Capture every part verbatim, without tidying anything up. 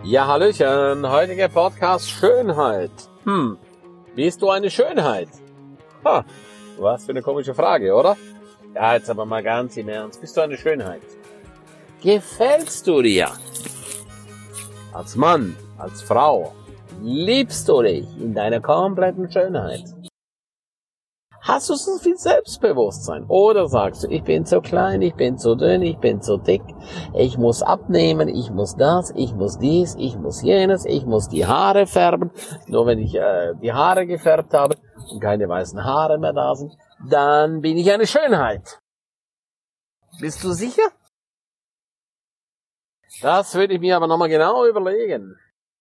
Ja, hallöchen, heutiger Podcast Schönheit. Hm, bist du eine Schönheit? Ha, was für eine komische Frage, oder? Ja, jetzt aber mal ganz im Ernst, bist du eine Schönheit? Gefällst du dir? Als Mann, als Frau, liebst du dich in deiner kompletten Schönheit? Hast du so viel Selbstbewusstsein? Oder sagst du, ich bin zu klein, ich bin zu dünn, ich bin zu dick, ich muss abnehmen, ich muss das, ich muss dies, ich muss jenes, ich muss die Haare färben. Nur wenn ich äh, die Haare gefärbt habe und keine weißen Haare mehr da sind, dann bin ich eine Schönheit. Bist du sicher? Das würde ich mir aber nochmal genau überlegen.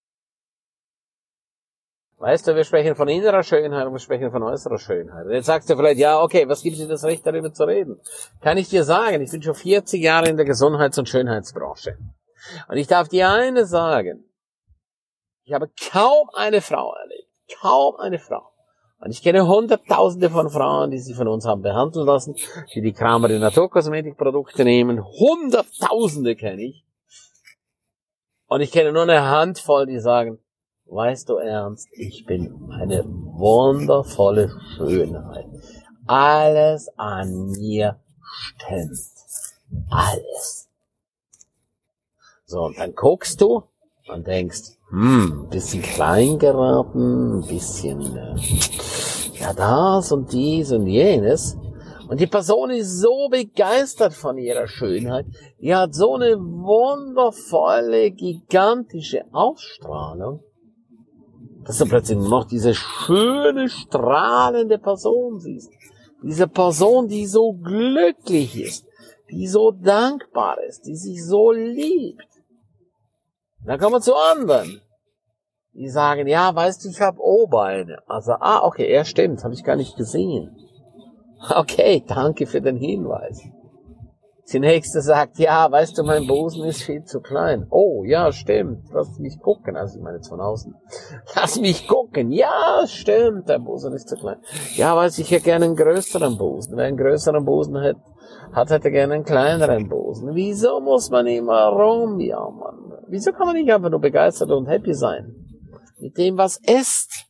Weißt du, wir sprechen von innerer Schönheit und wir sprechen von äußerer Schönheit. Und jetzt sagst du vielleicht, ja, okay, was gibt dir das Recht, darüber zu reden? Kann ich dir sagen, ich bin schon vierzig Jahre in der Gesundheits- und Schönheitsbranche. Und ich darf dir eines sagen, ich habe kaum eine Frau erlebt, kaum eine Frau. Und ich kenne Hunderttausende von Frauen, die sich von uns haben behandeln lassen, die die Kramer die Naturkosmetikprodukte nehmen. Hunderttausende kenne ich. Und ich kenne nur eine Handvoll, die sagen, weißt du, Ernst, ich bin eine wundervolle Schönheit. Alles an mir stimmt. Alles. So, und dann guckst du und denkst, hm, ein bisschen klein geraten, ein bisschen, äh, ja, das und dies und jenes. Und die Person ist so begeistert von ihrer Schönheit, die hat so eine wundervolle, gigantische Ausstrahlung, dass du plötzlich nur noch diese schöne, strahlende Person siehst. Diese Person, die so glücklich ist, die so dankbar ist, die sich so liebt. Dann kommen wir zu anderen, die sagen, ja, weißt du, ich habe O-Beine. Also, ah, okay, ja, stimmt, habe ich gar nicht gesehen. Okay, danke für den Hinweis. Die nächste sagt, ja, weißt du, mein Busen ist viel zu klein. Oh, ja, stimmt. Lass mich gucken. Also ich meine jetzt von außen. Lass mich gucken. Ja, stimmt, der Busen ist zu klein. Ja, weiß ich, hätte gerne einen größeren Busen. Wer einen größeren Busen hat, hat, hätte gerne einen kleineren Busen. Wieso muss man immer rumjammern? Wieso kann man nicht einfach nur begeistert und happy sein? Mit dem, was ist.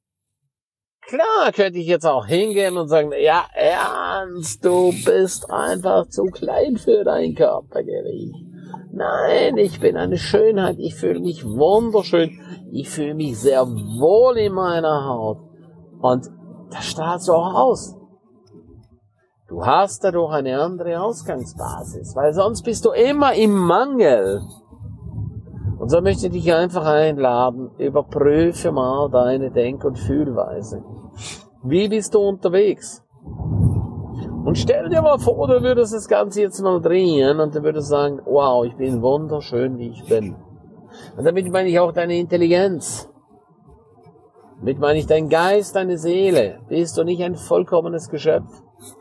Klar könnte ich jetzt auch hingehen und sagen, ja, Ernst, du bist einfach zu klein für dein Körpergewicht. Nein, ich bin eine Schönheit, ich fühle mich wunderschön, ich fühle mich sehr wohl in meiner Haut. Und das strahlt so aus. Du hast dadurch eine andere Ausgangsbasis, weil sonst bist du immer im Mangel. Und so möchte ich dich einfach einladen, überprüfe mal deine Denk- und Fühlweise. Wie bist du unterwegs? Und stell dir mal vor, du würdest das Ganze jetzt mal drehen und du würdest sagen, wow, ich bin wunderschön, wie ich bin. Und damit meine ich auch deine Intelligenz. Damit meine ich dein Geist, deine Seele. Bist du nicht ein vollkommenes Geschöpf?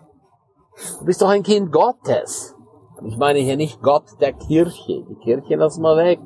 Du bist doch ein Kind Gottes. Und ich meine hier nicht Gott der Kirche. Die Kirche lass mal weg.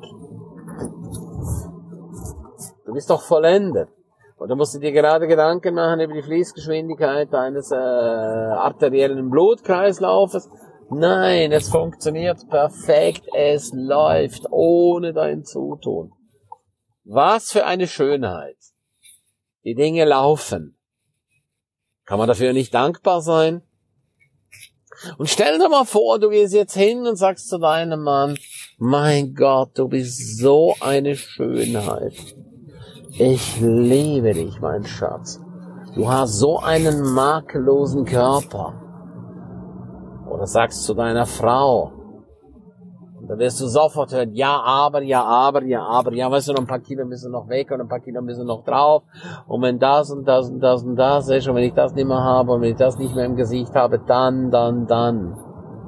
Du bist doch vollendet. Und du musst dir gerade Gedanken machen über die Fließgeschwindigkeit deines äh, arteriellen Blutkreislaufes. Nein, es funktioniert perfekt. Es läuft ohne dein Zutun. Was für eine Schönheit. Die Dinge laufen. Kann man dafür nicht dankbar sein? Und stell dir mal vor, du gehst jetzt hin und sagst zu deinem Mann, mein Gott, du bist so eine Schönheit. Ich liebe dich, mein Schatz. Du hast so einen makellosen Körper. Oder sagst zu deiner Frau. Und dann wirst du sofort hören, ja, aber, ja, aber, ja, aber, ja, weißt du, noch ein paar Kilo müssen noch weg und ein paar Kilo müssen noch drauf. Und wenn das und das und das und das ist und wenn ich das nicht mehr habe und wenn ich das nicht mehr im Gesicht habe, dann, dann, dann.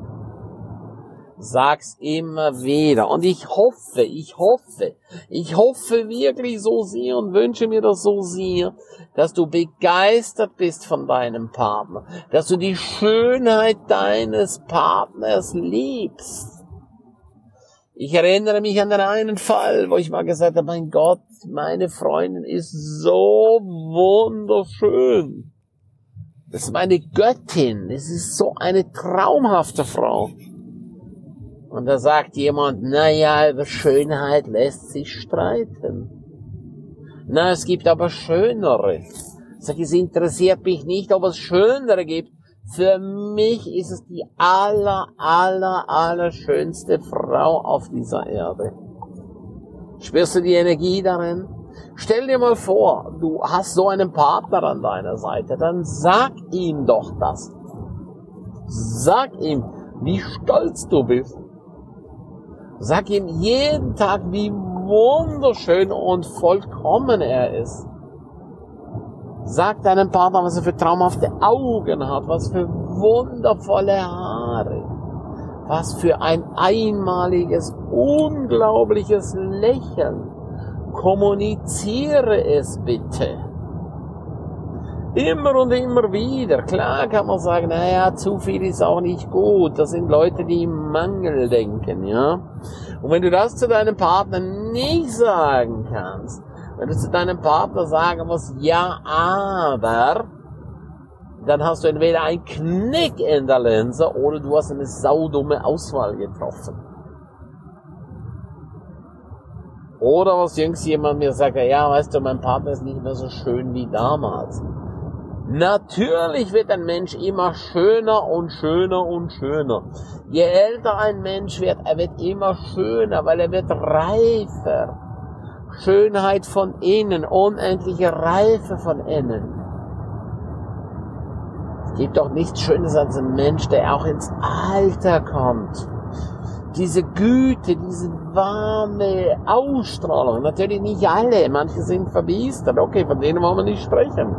Sag's immer wieder. Und ich hoffe, ich hoffe, ich hoffe wirklich so sehr und wünsche mir das so sehr, dass du begeistert bist von deinem Partner, dass du die Schönheit deines Partners liebst. Ich erinnere mich an den einen Fall, wo ich mal gesagt habe, mein Gott, meine Freundin ist so wunderschön. Das ist meine Göttin. Es ist so eine traumhafte Frau. Und da sagt jemand, naja, über Schönheit lässt sich streiten. Na, es gibt aber Schönere. Sag, es interessiert mich nicht, ob es Schönere gibt. Für mich ist es die aller, aller, aller schönste Frau auf dieser Erde. Spürst du die Energie darin? Stell dir mal vor, du hast so einen Partner an deiner Seite, dann sag ihm doch das. Sag ihm, wie stolz du bist. Sag ihm jeden Tag, wie wunderschön und vollkommen er ist. Sag deinem Partner, was er für traumhafte Augen hat, was für wundervolle Haare, was für ein einmaliges, unglaubliches Lächeln. Kommuniziere es bitte. Immer und immer wieder. Klar kann man sagen, naja, zu viel ist auch nicht gut. Das sind Leute, die im Mangel denken, ja. Und wenn du das zu deinem Partner nicht sagen kannst, wenn du zu deinem Partner sagen musst, ja, aber, dann hast du entweder einen Knick in der Linse oder du hast eine saudumme Auswahl getroffen. Oder was jüngst jemand mir sagt, ja, weißt du, mein Partner ist nicht mehr so schön wie damals. Natürlich wird ein Mensch immer schöner und schöner und schöner. Je älter ein Mensch wird, er wird immer schöner, weil er wird reifer. Schönheit von innen, unendliche Reife von innen. Es gibt doch nichts Schönes als ein Mensch, der auch ins Alter kommt. Diese Güte, diese warme Ausstrahlung, natürlich nicht alle, manche sind verbiestert, okay, von denen wollen wir nicht sprechen.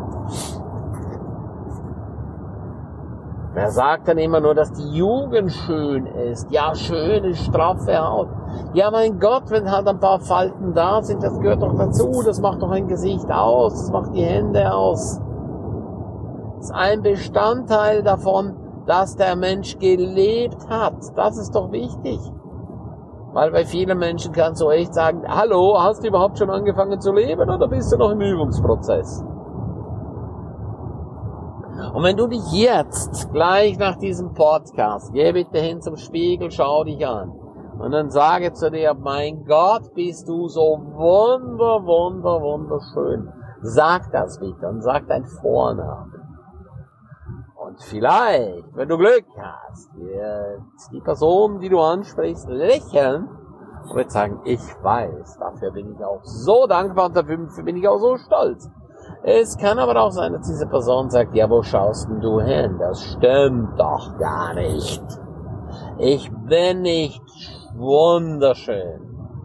Wer sagt dann immer nur, dass die Jugend schön ist? Ja, schöne, straffe Haut. Ja, mein Gott, wenn halt ein paar Falten da sind, das gehört doch dazu, das macht doch ein Gesicht aus, das macht die Hände aus. Das ist ein Bestandteil davon, dass der Mensch gelebt hat. Das ist doch wichtig. Weil bei vielen Menschen kannst du echt sagen, hallo, hast du überhaupt schon angefangen zu leben oder bist du noch im Übungsprozess? Und wenn du dich jetzt, gleich nach diesem Podcast, geh bitte hin zum Spiegel, schau dich an. Und dann sage zu dir, mein Gott, bist du so wunder, wunder, wunderschön. Sag das bitte und sag dein Vornamen. Und vielleicht, wenn du Glück hast, wird die Person, die du ansprichst, lächeln und wird sagen, ich weiß, dafür bin ich auch so dankbar und dafür bin ich auch so stolz. Es kann aber auch sein, dass diese Person sagt, ja, wo schaust denn du hin? Das stimmt doch gar nicht. Ich bin nicht wunderschön.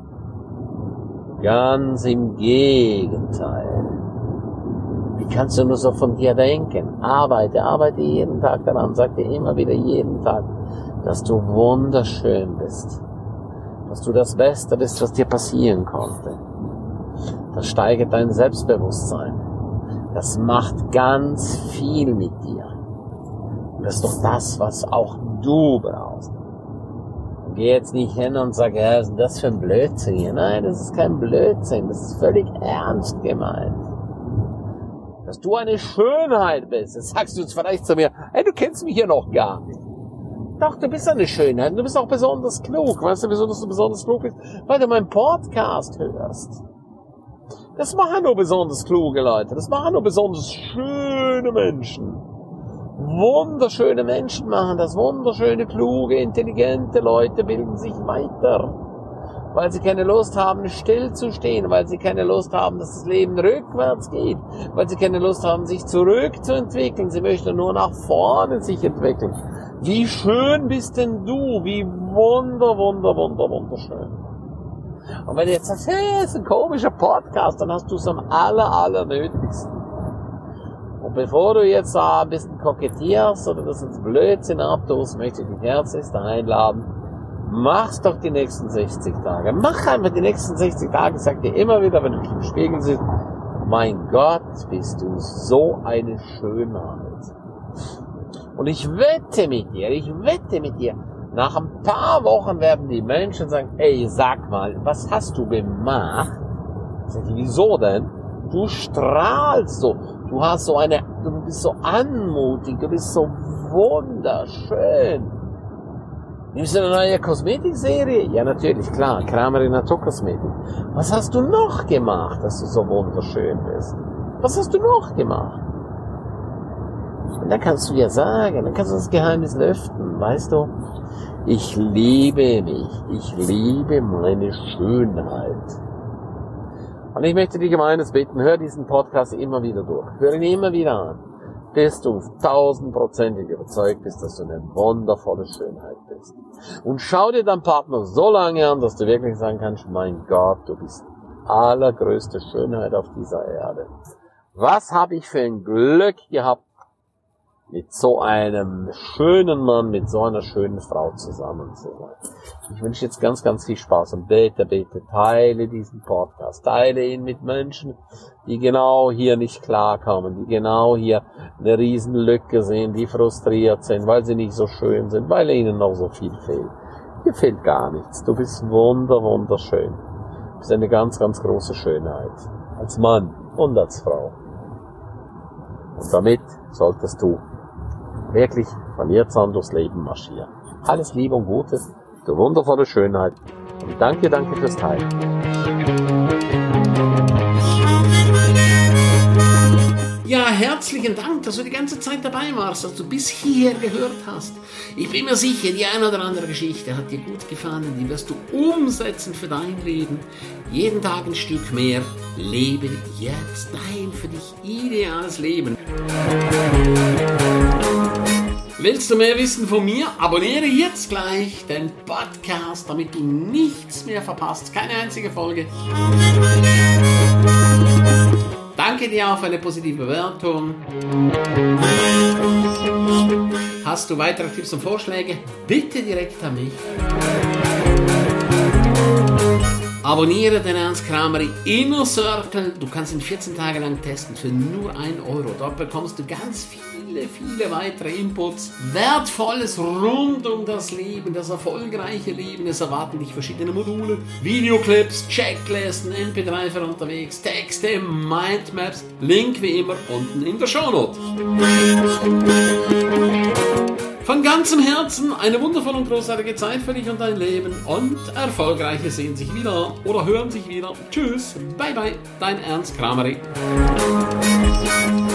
Ganz im Gegenteil. Wie kannst du nur so von dir denken? Arbeite, arbeite jeden Tag daran, sag dir immer wieder jeden Tag, dass du wunderschön bist. Dass du das Beste bist, was dir passieren konnte. Das steigert dein Selbstbewusstsein. Das macht ganz viel mit dir. Und das ist doch das, was auch du brauchst. Und geh jetzt nicht hin und sag, ja, was ist denn das für ein Blödsinn hier? Nein, das ist kein Blödsinn. Das ist völlig ernst gemeint. Dass du eine Schönheit bist. Das sagst du jetzt vielleicht zu mir, hey, du kennst mich hier noch gar nicht. Doch, du bist eine Schönheit. Du bist auch besonders klug. Weißt du, wieso dass du besonders klug bist? Weil du meinen Podcast hörst. Das machen nur besonders kluge Leute. Das machen nur besonders schöne Menschen. Wunderschöne Menschen machen das. Wunderschöne, kluge, intelligente Leute bilden sich weiter. Weil sie keine Lust haben, still zu stehen. Weil sie keine Lust haben, dass das Leben rückwärts geht. Weil sie keine Lust haben, sich zurückzuentwickeln. Sie möchten nur nach vorne sich entwickeln. Wie schön bist denn du? Wie wunder, wunder, wunder, wunderschön. Und wenn du jetzt sagst, hey, das ist ein komischer Podcast, dann hast du es am aller, aller nötigsten. Und bevor du jetzt da ein bisschen kokettierst oder das ins Blödsinn abtust, möchte ich dich herzlichst einladen, mach's doch die nächsten sechzig Tage. Mach einfach die nächsten sechzig Tage, sag dir immer wieder, wenn du dich im Spiegel siehst, mein Gott, bist du so eine Schönheit. Und ich wette mit dir, ich wette mit dir, nach ein paar Wochen werden die Menschen sagen, ey, sag mal, was hast du gemacht? Sag ich, wieso denn? Du strahlst so, du hast so eine, du bist so anmutig, du bist so wunderschön. Nimmst du eine neue Kosmetikserie? Ja, natürlich, klar. Kramer Naturkosmetik. Was hast du noch gemacht, dass du so wunderschön bist? Was hast du noch gemacht? Und dann kannst du ja sagen, dann kannst du das Geheimnis lüften, weißt du? Ich liebe mich. Ich liebe meine Schönheit. Und ich möchte dich um eines bitten, hör diesen Podcast immer wieder durch. Hör ihn immer wieder an. Bis du tausendprozentig überzeugt bist, dass du eine wundervolle Schönheit bist. Und schau dir deinen Partner so lange an, dass du wirklich sagen kannst, mein Gott, du bist allergrößte Schönheit auf dieser Erde. Was habe ich für ein Glück gehabt, mit so einem schönen Mann, mit so einer schönen Frau zusammen zu sein. Ich wünsche jetzt ganz, ganz viel Spaß und bitte, bitte teile diesen Podcast, teile ihn mit Menschen, die genau hier nicht klarkommen, die genau hier eine riesen Lücke sehen, die frustriert sind, weil sie nicht so schön sind, weil ihnen noch so viel fehlt. Dir fehlt gar nichts. Du bist wunder, wunderschön. Du bist eine ganz, ganz große Schönheit. Als Mann und als Frau. Und damit solltest du wirklich von jetzt an durchs Leben marschieren. Alles Liebe und Gute, du wundervolle Schönheit. Und danke, danke fürs Teilen. Ja, herzlichen Dank, dass du die ganze Zeit dabei warst, dass du bis hierher gehört hast. Ich bin mir sicher, die eine oder andere Geschichte hat dir gut gefallen, die wirst du umsetzen für dein Leben. Jeden Tag ein Stück mehr. Lebe jetzt dein für dich ideales Leben. Willst du mehr wissen von mir? Abonniere jetzt gleich den Podcast, damit du nichts mehr verpasst. Keine einzige Folge. Danke dir auch für eine positive Bewertung. Hast du weitere Tipps und Vorschläge? Bitte direkt an mich. Abonniere den Ernst Kramer Inner Circle. Du kannst ihn vierzehn Tage lang testen für nur ein Euro. Dort bekommst du ganz viele, viele weitere Inputs. Wertvolles rund um das Leben, das erfolgreiche Leben. Es erwarten dich verschiedene Module, Videoclips, Checklisten, M P drei für unterwegs, Texte, Mindmaps. Link wie immer unten in der Shownote. Von ganzem Herzen eine wundervolle und großartige Zeit für dich und dein Leben und Erfolgreiche sehen sich wieder oder hören sich wieder. Tschüss, bye bye, dein Ernst Kramer.